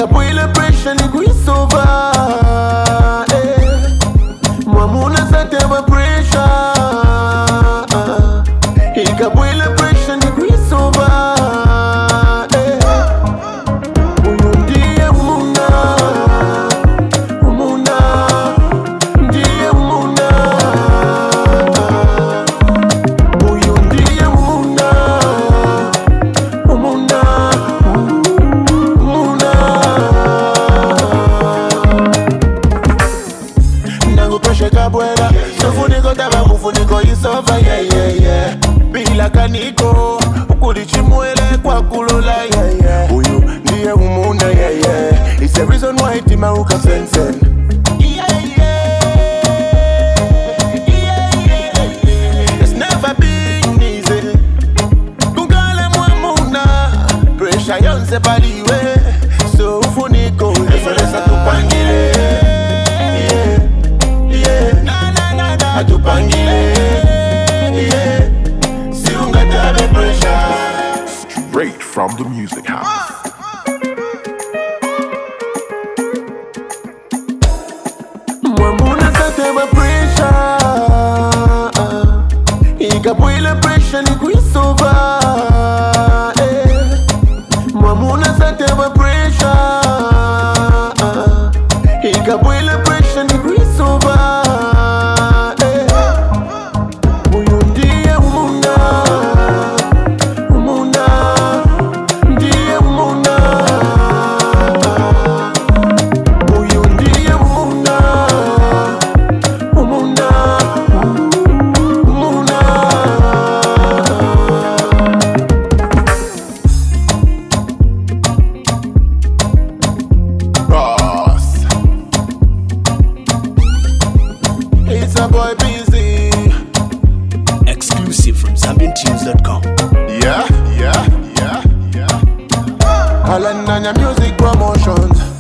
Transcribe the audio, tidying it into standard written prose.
Ikapwile pressure ni kuisova Mwamuna satema pressure Ikapwile pressure ni kuisova Uyu ndiye umuna Umuna Ndiye umuna Uyu ndiye umuna Umuna Umuna Nangu pressure kabwela Sofuniko taba mufuniko isova yeah yeah yeah Bila kaniko Ukulichimwele kwa kulula yeah yeah Uyu ndiye umuna yeah yeah It's the reason why tima uka sensen yeah yeah It's never been easy Kungale mwamuna Pressure yonse paliwe So ufuniko Eferesa tupangile Yeah yeah Atupangile Yeah Siungatabe pressure Straight from the music house. Mwamuna satema pressure Ikapwile pressure ni kuisova Mwamuna satema pressure Ikapwile pressure ni kuisova Uyu ndiye umuna Umuna Ndiye umuna Uyu ndiye umuna Umuna Umuna Boss. It's a boy busy Exclusive from ZambianTunes.com. Yeah. Alan Nanya Music Promotions